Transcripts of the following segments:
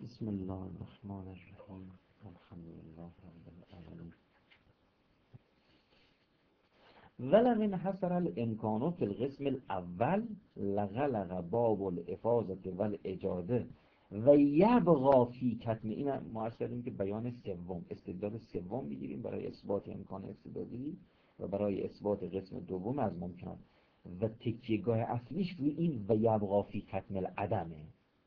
بسم الله الرحمن الرحیم الحمد لله رب العالمین ولو انحصر الامکان فی القسم الاول لغلق باب الافاضه والاجاده و یبقى فی کتم. این ما عرض کردیم که بیان سوم، استدلال سوم میگیریم برای اثبات امکان استدلالی و برای اثبات قسم دوم از ممکنات و تکیهگاه اصلیش روی این و یبقى فی کتم العدمه.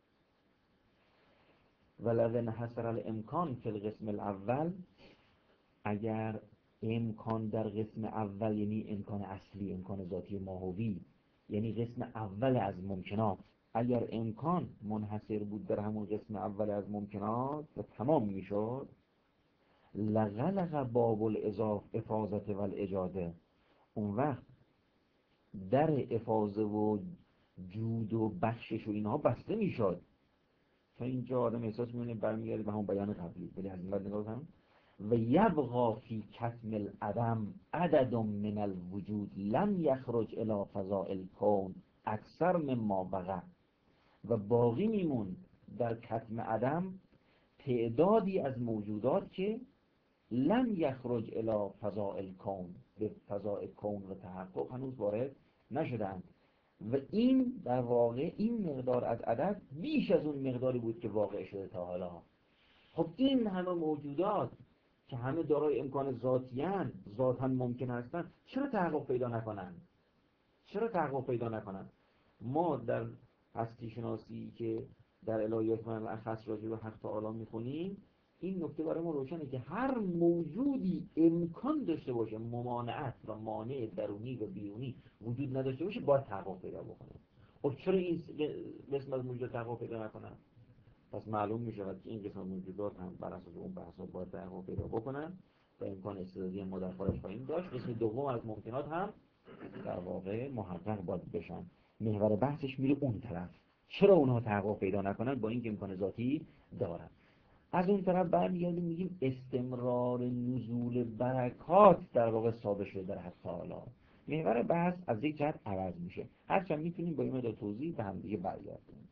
ولو انحصر الامکان فی القسم الاول، اگر امکان در قسم اول، یعنی امکان اصلی، امکان ذاتی ماهوی، یعنی قسم اول از ممکنات، اگر امکان منحصر بود در همون قسم اول از ممکنات و تمام میشد، لغلق باب الافاضه و الاجاده، اون وقت در افاضه و جود و بخشش و اینها بسته میشد. تا اینجا آدم احساس می‌کنه برمیگرده به همون بیان قبلی، ولی از این بعد نگاه کنم و یبقى فی کتم العدم عدد من الوجود لم یخرج الی فضاء الکون اکثر مما بقى، و باقی میمون در کتم عدم تعدادی از موجودات که لم یخرج الی فضاء الکون، به فضاء کون و تحقق هنوز وارد نشدند. و این در واقع این مقدار از عدد بیش از اون مقداری بود که واقع شده تا حالا. خب این همه موجودات که همه دارای امکان ذاتیان، ذاتاً ممکن هستند، چرا تحقق پیدا نکنند؟ چرا تحقق پیدا نکنند؟ ما در هستی شناسی که در الهیات من الاخص راجع به حق تعالی میخونیم، این نکته برای ما روشنه که هر موجودی امکان داشته باشه ممانعت و مانع درونی و بیرونی وجود نداشته باشه باید تحقق پیدا بکنه. خب چرا این قسم از موجودات تحقق پیدا نکنن؟ پس معلوم می شود که این قسم از موجودات هم بر اساس اون بحثا باید تحقق پیدا بکنن و امکان استعدادی ما در خارج خواهیم داشت. قسم دوم از ممکنات هم در واقع محقق باید بشن. محور بحثش میره اون طرف، چرا اونها تحقق پیدا نکنن با اینکه امکان ذاتی دارن. از اون طرف برمیگردیم میگیم استمرار نزول برکات در واقع ثابت شده در حق تعالی. محور بحث از یک جهت عوض میشه، هرچند میتونیم با این مدار توضیح به هم دیگه برگردیم.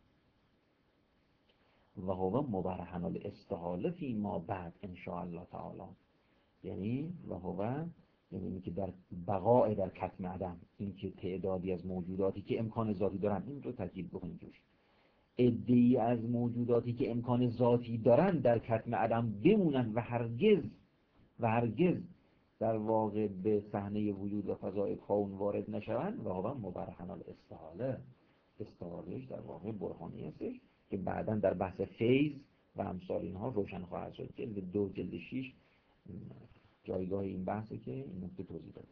و هو مبرهن الاستحاله فی ما بعد ان شاء الله تعالی، یعنی و هو یعنی اینکه در بقای در کتم عدم، اینکه تعدادی از موجوداتی که امکان ذاتی دارن، این رو تاکید بکنیم توش، عده‌ای از موجوداتی که امکان ذاتی دارن در کتم عدم بمونن و هرگز در واقع به صحنه وجود و فضای کون وارد نشوند. و هو مبرهن الاستحاله، استحالهش در واقع برهانی هستش که بعداً در بحث فیض و امثال اینها روشن خواهد شد. جلد 2 جلد 6 جایگاه این بحثه که این نکته توضیح داده.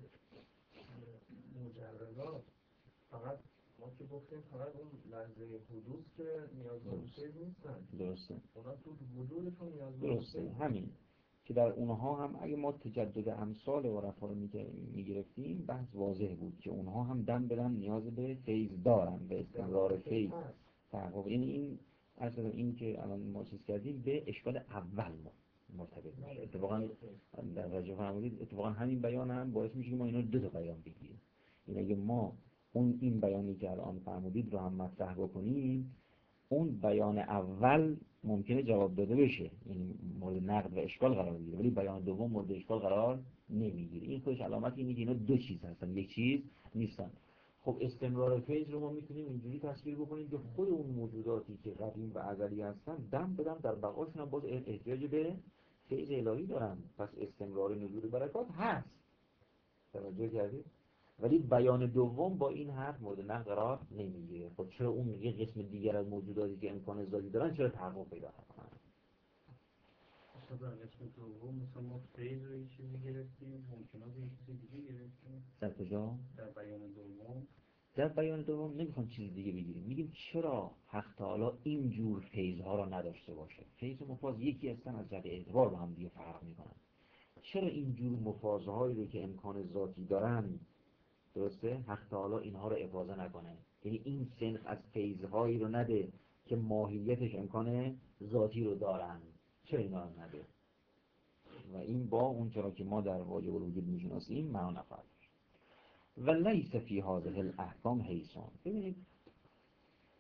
مجردات فقط ما که گفتیم فقط اون لحظه حدوث که نیازمند فیض نیستن. درسته. اونا تو وجودشون نیازمند درسته. فیض. همین که در اونها هم اگه ما تجدد امثال عرفا رو میگرفتیم بحث واضح بود که اونها هم دم بدن نیاز به فیض دارن، به استمرار فیض تحقق. یعنی این اصلا این که الان ما چیز کردیم به اشکال اول مرتبط میشه. اتفاقا در رجع فرمودید اتفاقا همین بیان هم باعث میشه که ما اینا رو دو تا بیان بگیریم. یعنی اگه ما این بیانی که الان فرمودید رو هم مطرح بکنیم، اون بیان اول ممکنه جواب داده بشه، یعنی مورد نقد و اشکال قرار بگیره، ولی بیان دوم مورد اشکال قرار نمیگیره. این خودش علامت اینه که اینا دو چیز هستن، یک چیز نیستن. خب استمرار فیض رو ما میتونیم اینجوری تصویر بکنیم که خود اون موجوداتی که قدیم و ازلی هستن دم بدم در بقاشون هم باز احتیاج به فیض الهی دارن، پس استمرار نزول برکات هست. توجه کردید؟ ولی بیان دوم با این حرف مورد نقد قرار نمیگیره. خب چرا اون یه قسم دیگر از موجوداتی که امکان ذاتی دارن چرا تحقق پیدا نکنن؟ مثلا قسم دوم مثلا ما فیض رو یه چیزی گرفتیم، ممکنات یه چیزی دیگه گرفتیم. در کجا؟ در بیان دوم. در بیان دوم نمیخوام چیز دیگه بگیریم، میگیم چرا حق تعالی اینجور فیض‌ها رو نداشته باشه؟ فیض و مفاز یکی هستن، از جهت اعتبار با هم دیگه فرق میکنن. چرا اینجور مفازهایی رو که امکان ذاتی دارن، درسته، حق تعالی اینها رو افاضه نکنه؟ یعنی این سنخ از فیض‌هایی رو نده که ماهیتش امکان ذاتی رو دارن، چرا اینا رو نده؟ و این با اون چرا که ما در واجب الوجود میشناسیم معنا نفرد. و لیس فی هذه الاحکام حیثان. ببینید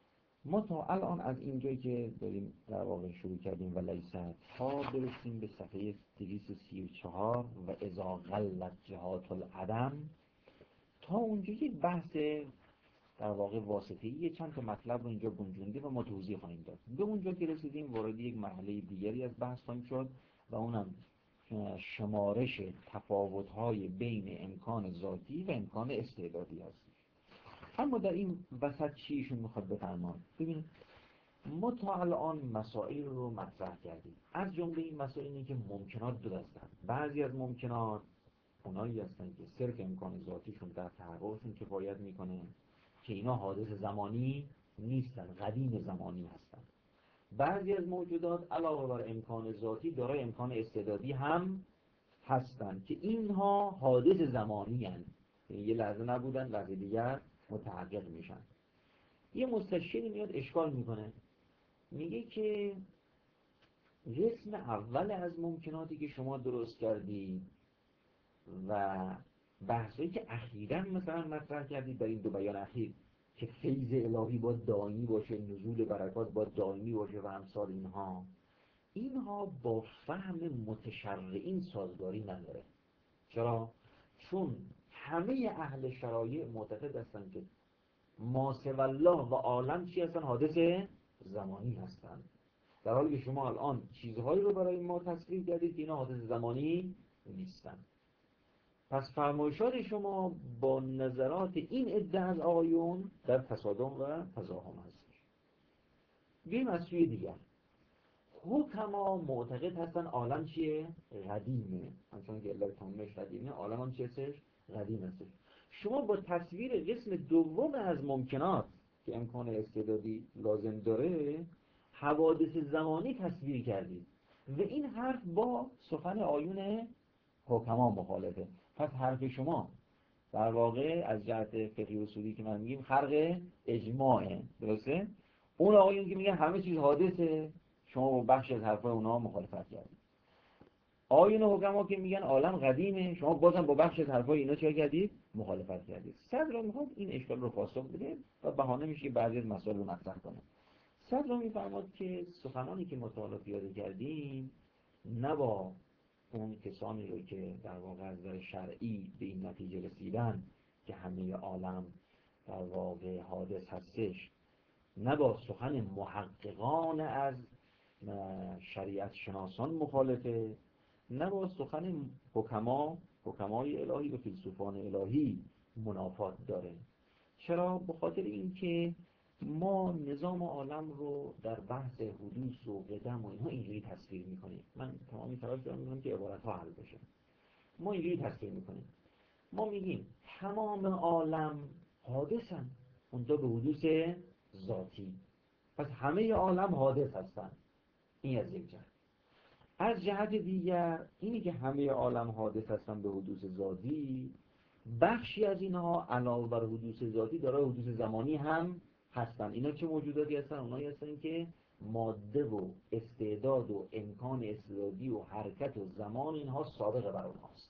ما تا الان از اینجایی که داریم در واقع شروع کردیم و لیست تا برسیم به صفحه 234 و اذا قلت جهات العدم، تا اونجا یک بحث در واقع واسطه‌ای چند تا مطلب رو اینجا گنجونده و ما توضیح خواهیم داد. به اونجا که رسیدیم وارد یک مرحله دیگری از بحث خواهیم شد و اونم شمارش تفاوت‌های بین امکان ذاتی و امکان استعدادی است. اما در این وسط چی ایشون میخواد بفرماد؟ ببینید ما تا الان مسائل رو مطرح کردیم. از جمله این مسائل اینه که ممکنات دو دستن. بعضی از ممکنات اونایی هستن که صرف امکان ذاتیشون در تحققشون کفایت میکنه که اینا حادث زمانی نیستن، قدیم زمانی هستن. بعضی از موجودات علاوه بر امکان ذاتی دارای امکان استعدادی هم هستن که اینها حادث زمانی هستن، یه لحظه نبودن لحظه دیگر متحقق میشن. یه مستشری میاد اشکال میکنه، میگه که قسم اول از ممکناتی که شما درست کردید و بحثایی که اخیراً مثلا مطرح کردید در این دو بیان اخیر که فیض الهی باید دائمی باشه، نزول برکات باید دائمی باشه و امثال اینها با فهم متشرعین سازگاری نداره. چرا؟ چون همه اهل شرایع معتقد هستن که ما سوی الله و عالم چی هستن؟ حادث زمانی هستن، در حالی که شما الان چیزهایی رو برای ما تصویر کردید که اینا حادث زمانی نیستن. پس فرمایشات شما با نظرات این عده از آقایون در تصادم و تزاحم هستش. بیایم از سوی دیگر، حکما معتقد هستن عالم چیه؟ قدیمه. همچون که علت تمامش قدیمه، عالم هم چیه هستش؟ قدیم هستش. شما با تصویر قسم دوم از ممکنات که امکان استعدادی لازم داره حوادث زمانی تصویر کردید و این حرف با سخن آیون حکما مخالفه. پس حرف شما در واقع از جهت فقهی اصولی که من میگیم خرق اجماعه، درسته؟ اون آقایون که میگن همه چیز حادثه، شما با بخش از حرفای اونها مخالفت کردید. آیون حکما که میگن عالم قدیمه، شما بازم با بخش از حرفای اینا چه کردید؟ مخالفت کردید. صدر میخواد این اشکال رو پاسخ بده و بهانه میشه که بعضی از مسائل رو مطرح کنه. صدر میفرماد که سخنانی که مطالعه پیاده کردیم نه با اون کسانی رو که در واقع از نظر شرعی به این نتیجه رسیدن که همه عالم در واقع حادث هستش، نه با سخن محققان از شریعت شناسان مخالفه، نه با سخن حکمای الهی و فیلسوفان الهی منافات داره. چرا؟ به خاطر اینکه ما نظام عالم رو در بحث حدوث و قدم و اینها اینجوری تصویر میکنیم. من تمامی تلاش دارم میکنم که عبارت ها حل بشه. ما اینجوری تصویر میکنیم، ما میگیم تمام عالم حادثن، اونجا به حدوث ذاتی، پس همه عالم حادث هستن. این از یک جهت. از جهت دیگر اینی که همه عالم حادث هستن به حدوث ذاتی، بخشی از اینها علاوه بر حدوث ذاتی دارای حدوث زمانی هم هستن. اینا چه موجوداتی هستن؟ اونایی هستن که ماده و استعداد و امکان استعدادی و حرکت و زمان اینها سابقه بر اونهاست.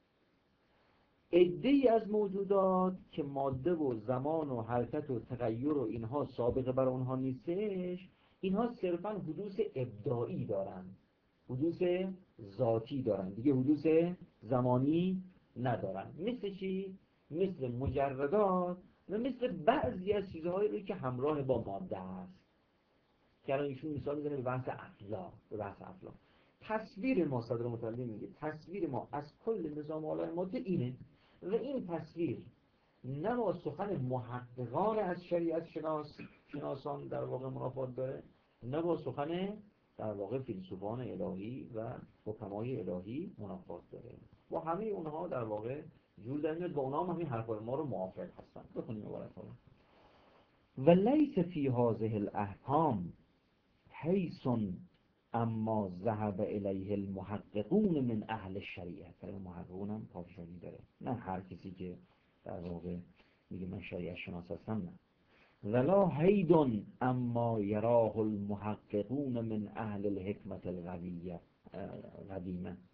عده‌ای از موجودات که ماده و زمان و حرکت و تغییر و اینها سابقه بر اونها نیستش، اینها صرفاً حدوث ابداعی دارن، حدوث ذاتی دارن، دیگه حدوث زمانی ندارن. مثل چی؟ مثل مجردات و مثل بعضی از چیزهایی رو که همراه با ماده هست که الان ایشون مثال میزنه به بحث افلاک. تصویر ما، صدر متعلم میگه تصویر ما از کل نظام عالم ماده اینه و این تصویر نه با سخن محققان از شریعت شناسان در واقع منافات داره، نه با سخن در واقع فیلسوفان الهی و حکمای الهی منافات داره. با همه اونها در واقع جور در میاد، با اونها هم همین حرفای ما رو موافق هستن. بخونیم عبارت ها. و لیس فی هذه الاحکام حیث اما ذهب الیه المحققون من اهل الشریعه. برای محققون هم پافشاری داره، نه هر کسی که در واقع میگه من شریعت شناس هستم، نه. ولا حید اما یراه المحققون من اهل الحکمت القدیمه.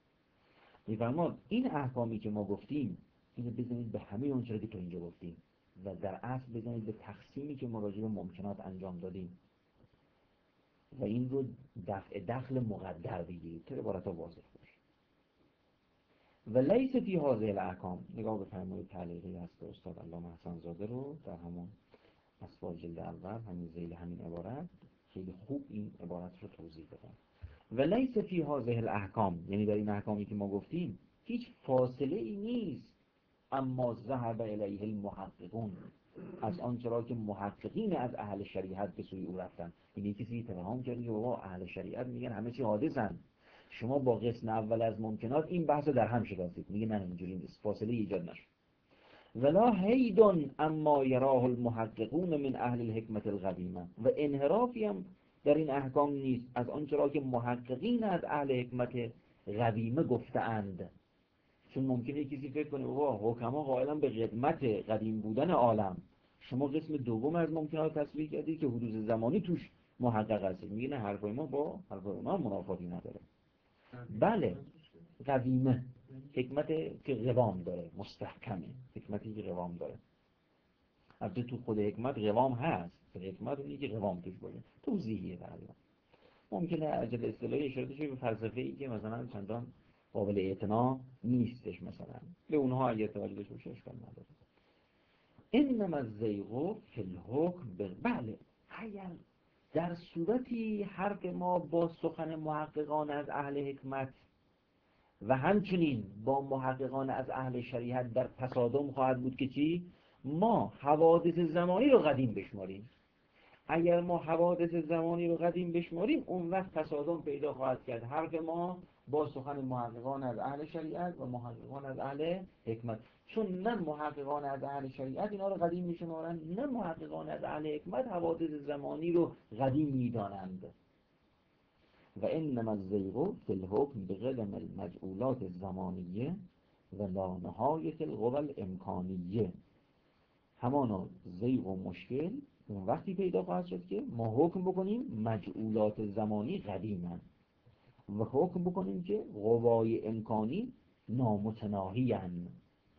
میفرماد این احکامی که ما گفتیم اینو بزنید به همه اون چیزی که تو اینجا گفتیم، و در اصل بزنید به تقسیمی که ما راجع به ممکنات انجام دادیم و این رو دفع دخل مقدر بگیرید که عبارت ها واضح باشه. و لیس فی هذه الاحکام، نگاه بفرمایید تعلیقی هست استاد علامه حسن زاده رو در همون اسوار جلد اول همین ذیل همین عبارت خیلی خوب این عبارت رو توضیح دادن. و لیس فی هذه الاحکام، یعنی در این احکامی که ما گفتیم هیچ فاصله ای نیست اما ذهب الیه المحققون، از آنچه را که محققین از اهل شریعت به سوی او رفتن. یعنی کسی اتهام کرده که بابا اهل شریعت میگن همه چی حادثن، شما با قسم اول از ممکنات این بحث رو در هم شکستید. میگه نه اینجوری نیست، فاصله ایجاد نشد. ولا حیدن اما یراه المحققون من اهل الحکمت القدیمه، و انحرافی هم در این احکام نیست از آنچه را که محققین از اهل حکمت قدیمه گفتند. چون ممکنه کسی فکر کنه بابا حکما قائلا به قدمت قدیم بودن عالم، شما قسم دوم از ممکنات تصویر کردید که حدوث زمانی توش محقق هست. میگه نه، حرفای ما با حرفای اونا منافاتی نداره. بله قدیمه، حکمت که قوام داره، مستحکمه، حکمتی که قوام داره. البته تو خود حکمت قوام هست، حکمت اونی که قوام توش باشه، توضیحیه تقریبا. ممکنه عجل اصطلاحی اشاره بشه به فلسفه‌ای که مثلا چندان قابل اعتنا نیستش، مثلا به اونها اگه توجه داشته باشه اشکال نداره. انما الزیغ فی الحکم، بله اگر در صورتی حرف ما با سخن محققان از اهل حکمت و همچنین با محققان از اهل شریعت در تصادم خواهد بود که چی؟ ما حوادث زمانی رو قدیم بشماریم. اگر ما حوادث زمانی رو قدیم بشماریم اون وقت تصادم پیدا خواهد کرد حرف ما با سخن محققان از اهل شریعت و محققان از اهل حکمت، چون نه محققان از اهل شریعت اینا رو قدیم میشمارند، نه محققان از اهل حکمت حوادث زمانی رو قدیم میدانند. و انما الزیغ فی الحکم بقدم المجعولات الزمانیه و لا نهایت القوى الامکانیه. همانا زیغ و مشکل اون وقتی پیدا خواهد شد که ما حکم بکنیم مجعولات زمانی قدیمن و حکم بکنیم که قوای امکانی نامتناهی هن.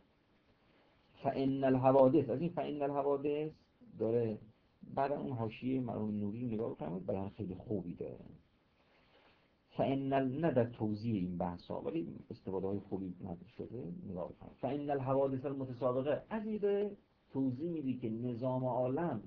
فان الحوادث، از این فان الحوادث داره بعد اون حاشیه مرحوم نوری نگاه کنید، بیان خیلی خوبی داره. فان نه در توضیح این بحثا ولی استفاده های خوبی شده، نگاه کنید. فان الحوادث المتسابقه، از این توضیح میدی که نظام عالم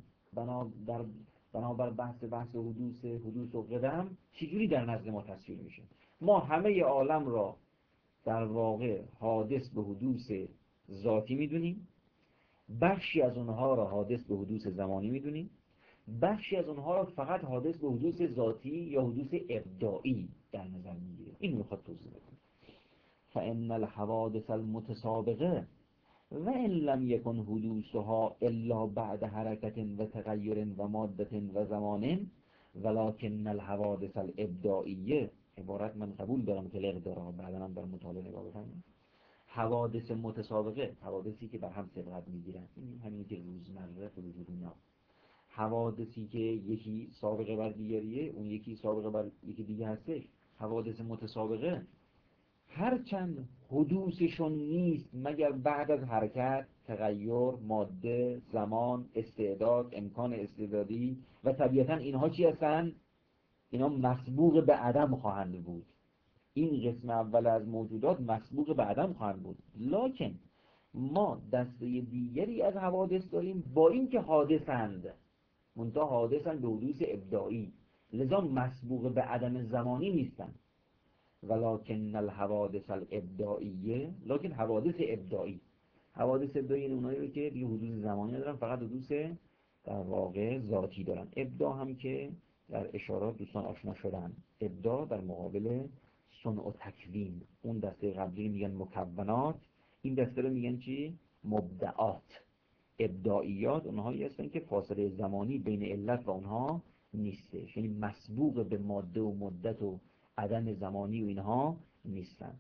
بنابر بحث حدوث و قدم چجوری در نزد ما تصویر میشه. ما همه عالم را در واقع حادث به حدوث ذاتی میدونیم، بخشی از اونها را حادث به حدوث زمانی میدونیم، بخشی از اونها را فقط حادث به حدوث ذاتی یا حدوث ابداعی در نظر میگیریم. این میخواد توضیح بده. فان الحوادث المتسابقه و ان لم یکن حدوثها الا بعد حرکت و تغییر و مادت و زمان ولکن الحوادث الابداعیه، عبارت من قبول دارم که لغ داره، بعدا هم در مطالعه نگاه بکنم. حوادث متسابقه، حوادثی که بر هم سبقت میگیرن، این همین که روزمره به وجود میاد. حوادثی که یکی سابقه بر دیگریه، اون یکی سابقه بر یکی دیگه هستش. حوادث متسابقه هرچند حدوثشون نیست مگر بعد از حرکت، تغییر، ماده، زمان، استعداد، امکان استعدادی و طبیعتا اینها چی هستن؟ اینا مسبوق به عدم خواهند بود. این قسم اول از موجودات مسبوق به عدم خواهند بود. لکن ما دسته دیگری از حوادث داریم با این که حادثند، منتها حادثند به حدوث ابداعی، لذا مسبوق به عدم زمانی نیستند. ولکن الحوادث الابداعیه، لکن حوادث ابداعی، حوادث ابداعی این اونایی رو که دیگه حدوث زمانی ندارن، فقط حدوث در واقع ذاتی دارن. ابداع هم که در اشارات دوستان آشنا شدن، ابداع در مقابل صنع و تکوین. اون دسته قبلی میگن مکونات، این دسته رو میگن چی؟ مبدعات. ابداعیات اونهایی هستن که فاصله زمانی بین علت و اونها نیستش، یعنی مسبوق به ماده و مدت و عدم زمانی و اینها نیستن.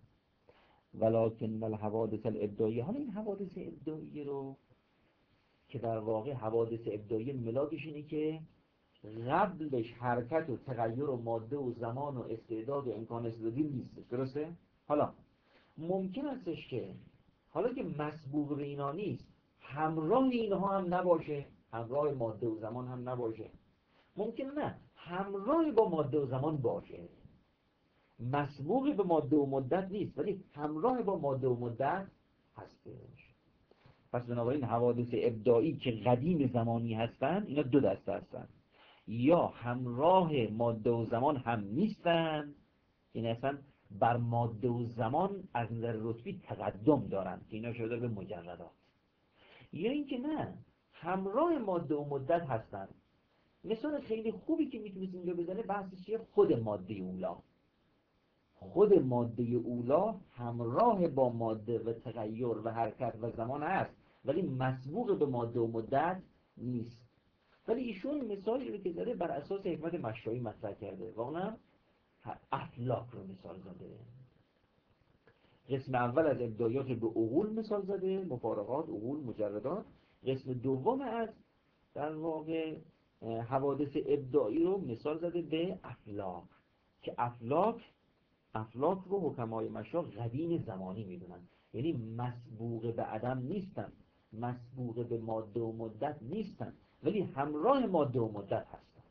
ولکن الحوادث الابداعیه، حالا این حوادث ابداعیه رو که در واقع حوادث ابداعیه ملاکش اینه که قبلش حرکت و تغییر و ماده و زمان و استعداد و امکان استعدادی نیستش، درسته؟ حالا ممکن استش که حالا که مسبوق به اینا نیست، همراه اینها هم نباشه، همراه ماده و زمان هم نباشه. ممکن نه همراه با ماده و زمان باشه، مسبوق به ماده و مدت نیست، ولی همراه با ماده و مدت هستش. پس بنابراین حوادث ابداعی که قدیم زمانی هستن، اینا دو دسته هستن: یا همراه ماده و زمان هم نیستن، این اصلا بر ماده و زمان از نظر رتبی تقدم دارن که اینا شده به مجردات، یا اینکه نه همراه ماده و مدت هستن. مثال خیلی خوبی که میتونید اینجا بزنه بحثش چیه؟ خود ماده اولا. خود ماده اولا همراه با ماده و تغییر و حرکت و زمان هست، ولی مسبوق به ماده و مدت نیست. ولی ایشون مثالی رو که داره بر اساس حکمت مشایی مطرح کرده، واقعا افلاک رو مثال زده. قسم اول از ابداعیات به عقول مثال زده، مفارقات، عقول، مجردات. قسم دوم از در واقع حوادث ابداعی رو مثال زده به افلاک، که افلاک رو حکمای مشا قدیم زمانی میدونن، یعنی مسبوق به عدم نیستن، مسبوق به ماده و مدت نیستن، ولی همراه ماده و مدت هستن.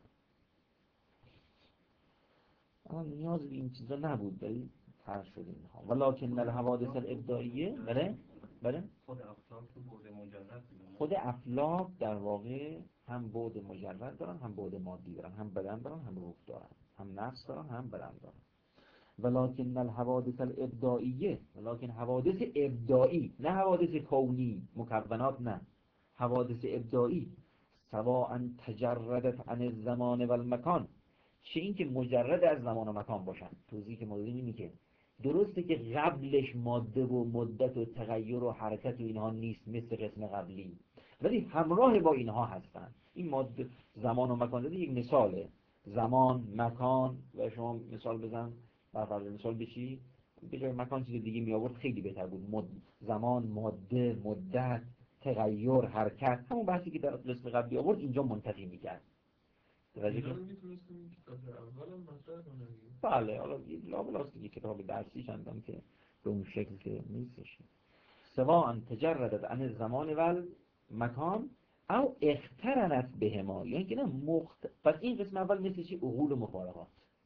اما نیاز به این چیزا نبود، ولی طرح شد اینها. ولکن الحوادث الابداعیه، بله خود افلاک تو بعد مجرد میدونه. خود افلاک در واقع هم بعد مجرد دارن، هم بعد مادی دارن، هم بدن دارن، هم روح دارن، هم نفس دارن، هم بدن دارن. ولکن الحوادث الابداعیه، ولکن حوادث ابداعی، نه حوادث کونی مکونات، نه، حوادث ابداعی سواء تجردت عن الزمان و المکان، چه این که مجرد از زمان و مکان باشن. توضیح که موضوع اینه که درسته که قبلش ماده و مدت و تغییر و حرکت و اینها نیست مثل قسم قبلی، ولی همراه با اینها هستن. این ماده زمان و مکان داده یک مثاله، زمان، مکان، و شما مثال بزن بر فرض مثال بچی به جای مکان چیز دیگه می آورد خیلی بهتر بود. زمان، ماده، مدت، تغییر، حرکت، همون بحثی که در قسم قبلی آورد اینجا منتفی میکرد. اینا رو میتونستیم این کتاب اول هم مطرح کنیم. بله، حالا لابلاست دیگه کتاب درسی چندان که به اون شکل که نیستش. سواء تجردت عن الزمان و المکان او اقترنت بهما، یعنی که نه پس این قسم اول مثل چی؟ عقول و مفارقات.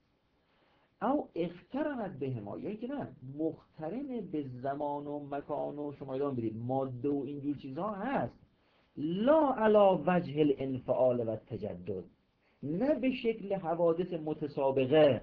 او اقترنت بهما، یعنی که نه مقترن به زمان و مکان و شما ادامه بدید ماده و اینجور چیزها هست، لا علی وجه الانفعال و التجدد، نه به شکل حوادث متسابقه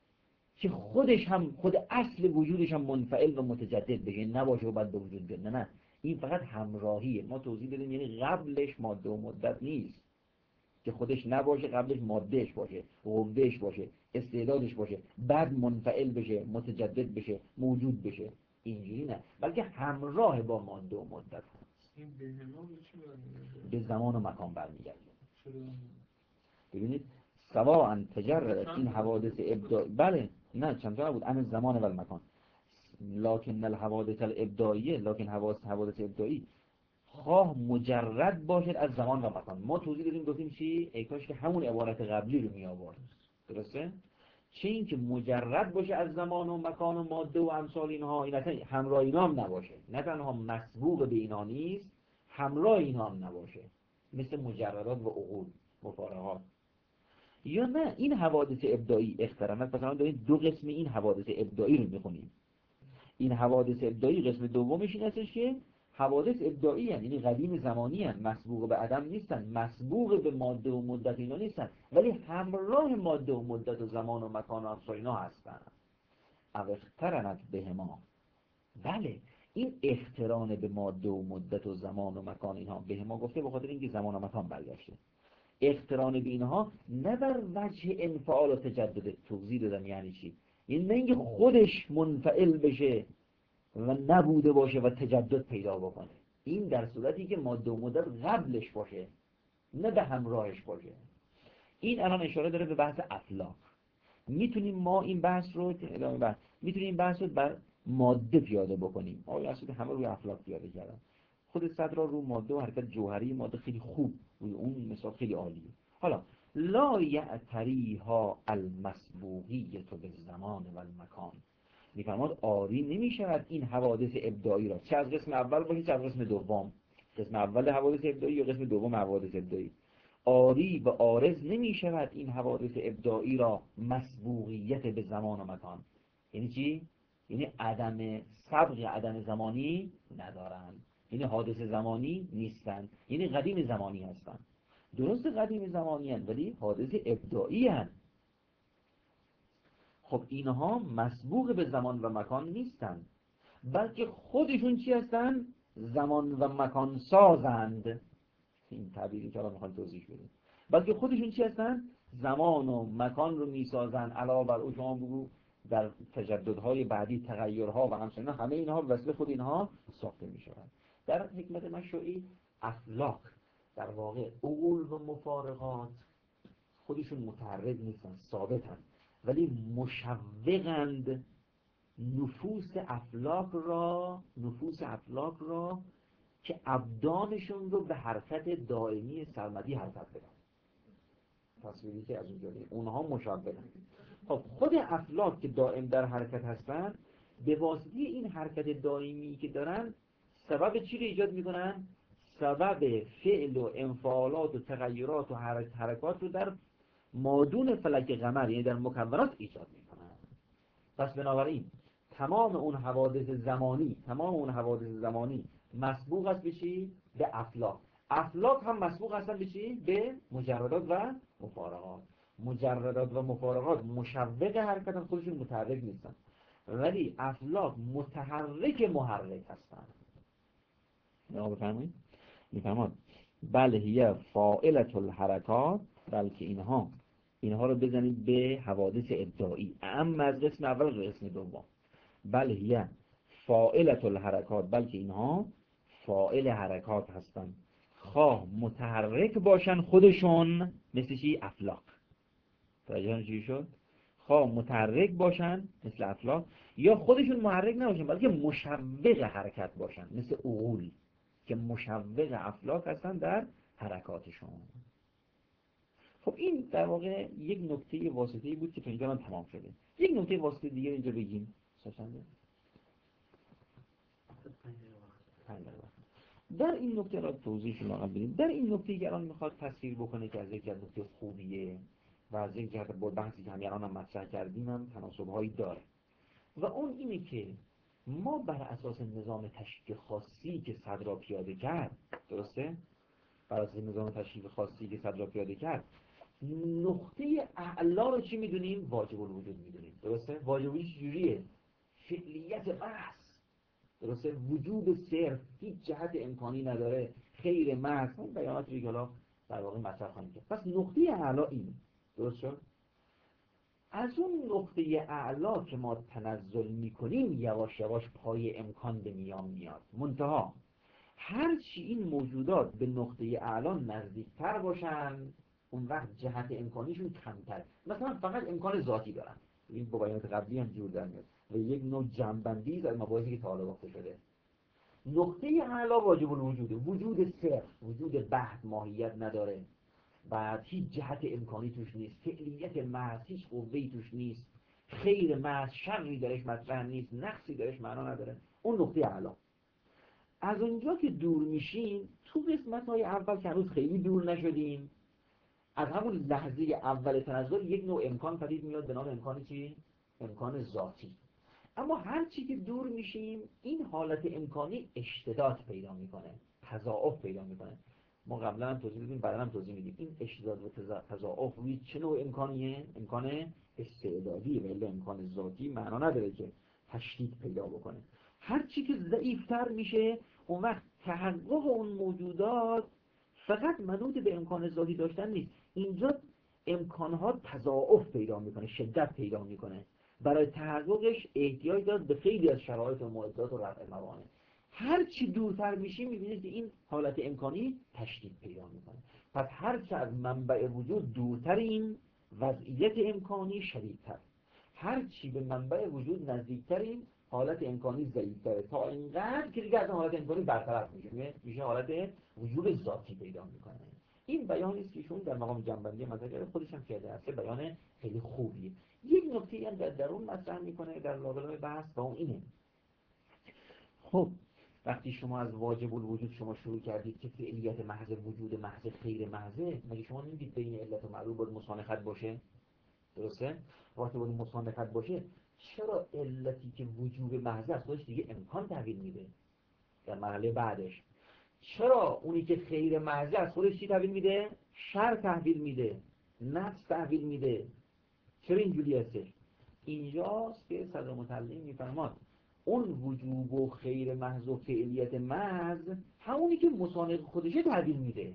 که خودش هم خود اصل وجودش هم منفعل و متجدد بشه، نباشه و بعد به وجود بیاد. نه، این فقط همراهیه. ما توضیح دادیم یعنی قبلش ماده و مدت نیست که خودش نباشه، قبلش مادهش باشه، قوهش باشه، استعدادش باشه، بعد منفعل بشه، متجدد بشه، موجود بشه. اینجوری نه، بلکه همراه با ماده و مدت هست. این بهما به چی برمیگرده؟ به زمان و مکان برمیگرده. چرا؟ ببینید سواء تجرد این حوادث ابداعی، بله نه چند تا بود، عن زمان و المکان. لکن الحوادث الابداعیه، لکن حوادث ابداعی خواه مجرد باشد از زمان و مکان. ما توضیح دادیم گفتیم چی؟ ای کاش که همون عبارت قبلی رو می آورد، درسته؟ چه این که مجرد باشه از زمان و مکان و ماده و امثال اینها، این اصلا همراه اینا هم نباشه، نه تنها مسبوق به اینا نیست، همراه اینا هم نباشه، مثل مجردات و عقول، مفارقات. یا نه این حوادث ابداعی اقترنت، مثلا داریم دو قسم این حوادث ابداعی رو میخونیم. این حوادث ابداعی قسم دومش این هستش که حوادث ابداعی یعنی قدیم زمانی هستند، مسبوق به عدم نیستن، مسبوق به ماده و مدت اینا نیستن، ولی همراه ماده و مدت و زمان و مکان و امثال اینا هستن. او اقترنت بهما، بله این اقتران به ماده و مدت و زمان و مکان اینها، بهما گفته به خاطر اینکه زمان و مکان برگشته. اقتران به اینها نه بر وجه انفعال و تجدد، توضیح دادم یعنی چی؟ یعنی نه اینکه خودش منفعل بشه و نبوده باشه و تجدد پیدا بکنه، این در صورتی که ماده و مدت قبلش باشه، نه به همراهش باشه. این الان اشاره داره به بحث افلاک. میتونیم ما این بحث رو میتونیم این بحث رو بر ماده پیاده بکنیم. آقای اسودی همه روی افلاک پیاده کردن، خود صدرا رو ماده و حرکت جوهری ماده خیلی خوب، روی اون مثال خیلی عالیه. حالا لا یعتریها المسبوقیه به زمان و المکان، میفرماد آری نمیشود این حوادث ابداعی را، چه از قسم اول باشه چه از قسم دوم، قسم اول حوادث ابداعی یا قسم دوم حوادث ابداعی. آری و عارض نمی شود این حوادث ابداعی را مسبوقیت به زمان و مکان. یعنی چی؟ یعنی عدم سبق، عدم زمانی ندارند، یعنی حادث زمانی نیستند، یعنی قدیم زمانی هستند. درست قدیم زمانی هستند ولی حادث ابداعی هستند. خب اینها مسبوق به زمان و مکان نیستند، بلکه خودشون چی هستند؟ زمان و مکان سازند. این تعبیری که الان میخوام توضیح بدیم. بلکه خودشون چی هستن؟ زمان و مکان رو میسازن. علاوه بر اون شما بگو در تجددهای بعدی تغییرها و همچنین همه اینها وسیله خود اینها ساخته میشوند. در حکمت مشروعی افلاک در واقع عقول و مفارقات خودشون متحرک نیستن، ثابتن، ولی مشوقند نفوس افلاک را که ابدانشون رو به حرکت دائمی سرمدی حرکت بدن. تصویری که از اونجا دید اونها مشابهن. خب خود افلاک که دائم در حرکت هستن به واسطه این حرکت دائمی که دارن سبب چی رو ایجاد میکنن؟ سبب فعل و انفعالات و تغییرات و حرکات رو در مادون فلک قمر، یعنی در مکونات ایجاد میکنن. پس بنابراین تمام اون حوادث زمانی مسبوق است به چی؟ به افلاک. افلاک هم مسبوق هستن به چی؟ به مجردات و مفارقات. مجردات و مفارقات مشوق حرکت خودشون متحرک نیستن، ولی افلاک متحرک محرک هستن. نگاه بفرمایید. میفرماد بل هی فاعلة الحرکات، بلکه اینها رو بزنید به حوادث ابداعی، اما از قسم اول و قسم دوم. بل هی فاعلة الحرکات، بلکه اینها فاعل حرکات هستن، خواه متحرک باشن خودشون مثل چی؟ افلاک. توجه چی شد؟ خواه متحرک باشن مثل افلاک یا خودشون محرک نباشن بلکه مشوق حرکت باشن مثل عقول که مشوق افلاک هستن در حرکاتشون. خب این در واقع یک نکته واسطه‌ای بود که تا اینجا من تمام شده. یک نکته واسطه دیگه اینجا بگیم. در این نکته را توضیح شما بدیم. در این نکته که الان میخواد تصویر بکنه که از یک نکته خوبیه و از یک جهت با بحثی که همین الان مطرح کردیم هم تناسب‌هایی داره و اون اینه که ما بر اساس نظام تشریع خاصی که صدر پیاده کرد، درسته؟ بر اساس نظام تشریع خاصی که صدر پیاده کرد نقطه اعلا رو چی میدونیم؟ واجب الوجود میدونیم، درسته؟ واجب الوجود چجوریه؟ فعلیت محض، درسته؟ وجود صرف، هیچ جهت امکانی نداره، خیر محض. این بیانات رو حالا در واقع مطرح خواهیم کرد. پس نقطه اعلا این، درست شد؟ از اون نقطه اعلا که ما تنزل میکنیم یواش یواش پای امکان به میان میاد. منتها هرچی این موجودات به نقطه اعلا نزدیکتر باشن اون وقت جهت امکانیشون کمتر. مثلا فقط امکان ذاتی دارن، این با بیانات قبلی هم جور در میاد و یک نوع جنبندی از مباحثی که تا حالا گفته شده. نقطه اعلا واجب الوجوده، وجود صرف، وجود بحت، ماهیت نداره، بعد هیچ جهت امکانی توش نیست، فعلیت محض، هیچ قوه‌ای توش نیست، خیر محض، شری درش مطرح نیست، نقصی درش معنا نداره. اون نقطه اعلا. از اونجا که دور میشیم تو قسمت‌های اول که هنوز خیلی دور نشدیم، از همون لحظه اول تنزل یک نوع امکان پدید میاد به نام امکان چی؟ امکان ذاتی. اما هر چی که دور میشیم این حالت امکانی اشتداد پیدا میکنه، تضاعف پیدا میکنه. ما قبلا هم توضیح دادیم، بعدا هم توضیح میدیم این اشتداد و تضاعف روی چه نوع امکانیه؟ امکان استعدادی، ولی امکان ذاتی معنا نداره که تشدید پیدا بکنه. هر چی که ضعیفتر میشه اون وقت تحقق اون موجودات فقط منوط به امکان ذاتی داشتن نیست، اینجا امکانها تضاعف پیدا میکنه، شدت پیدا میکنه. برای تحققش احتیاج داره به خیلی از شرایط و معدات و رفع موانع. هر چی دورتر میشیم میبینید که این حالت امکانی تشدید پیدا میکنه. پس هر چه از منبع وجود دورتریم وضعیت امکانی شدیدتر، هر چی به منبع وجود نزدیکتریم حالت امکانی ضعیف‌تره، تا اینقدر که دیگه از حالت امکانی برطرف میشه حالت وجود ذاتی پیدا میکنه. این بیانی است که ایشون در مقام جنبندی مطلب خودش هم کرده است، بیان خیلی خوبیه. یک نکته هم در درون مطرح میکنه در لابلای بحث و اون اینه. خب وقتی شما از واجب الوجود شما شروع کردید که فعلیت محض، وجود محض، خیر محضه، مگه شما نمیدید بین علت و معلول باید مسانخت باشه؟ درسته؟ وقتی باید مسانخت باشه، چرا علتی که وجود محض است خودش دیگه امکان تحویل میده در مرحله بعدش؟ چرا اونی که خیر محض است خودش چی تحویل میده؟ شر تحویل میده، نفس تحویل میده. چرا اینجوری هستش؟ اینجاست که صدر متعلم میفرماد اون وجوب و خیر محض و فعلیت محض همونی که مسانق خودشه تحویل میده.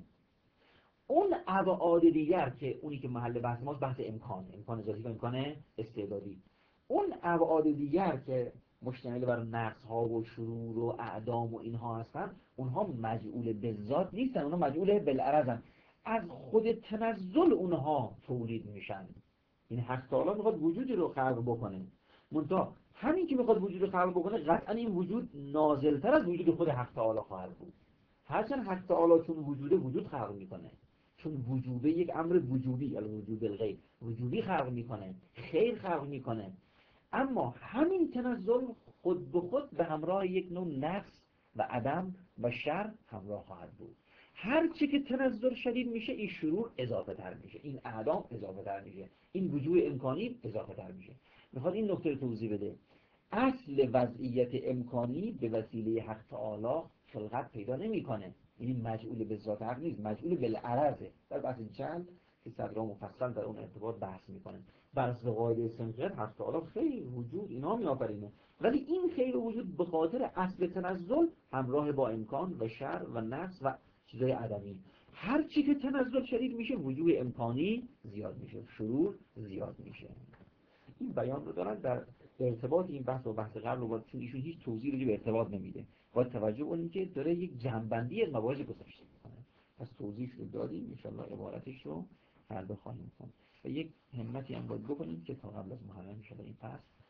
اون ابعاد دیگر که اونی که محل بحث ماست، بحث امکان ذاتی و امکان استعدادی، اون ابعاد دیگر که مشتمل بر نقص ها و شرور و اعدام و اینها هستن، اونها مجعول به ذات نیستن، اونها مجعول بالعرضن، از خود تنزل اونها تولید میشن. این حق تعالی میخواد وجودی رو خلق بکنه، منتها همین که میخواد وجود رو خلق بکنه قطعا این وجود نازلتر از وجود خود حق تعالی خواهد بود. هرچند حق تعالی چون وجود خلق میکنه، چون وجوبه یک امر وجوبی، الوجوب الغیب، وجوبی خلق میکنه، خیر خلق میکنه، اما همین تنزل خود به خود به همراه یک نوع نقص و عدم و شر همراه خواهد بود. هر چی که تنزل شدید میشه، این شرور اضافه تر میشه، این اعدام اضافه تر میشه، این وجوه امکانی اضافه تر میشه. میخواد این نکته رو توضیح بده. اصل وضعیت امکانی به وسیله حق تعالی خلقت پیدا نمیکنه، یعنی مجعول به ذات حق نیست، مجعول بالعرضه. در بحث چند که صدرها مفصل در اون ارتباط بحث میکنه. بر اساس قاعده سنخیت حق تعالی خیر وجود اینا میآفرینه، ولی این خیر وجود به خاطر اصل تنزل همراه با امکان و شر و نقص و چیزای عدمی. هر چی که تنزل شدید میشه، وجوه امکانی زیاد میشه، شرور زیاد میشه. این بیان رو دارن در ارتباط این بحث و بحث قبل رو، چون ایشون هیچ توضیح راجع به ارتباط نمیده، باید توجه کنیم که داره یک جنبندی از مباحث گذشته میکنه. پس توضیحش رو دادیم، ان شاءالله عبارتش رو فردا خواهیم خوند و یک همتی هم باید بکنیم که تا قبل از محرم ان شاءالله این فصل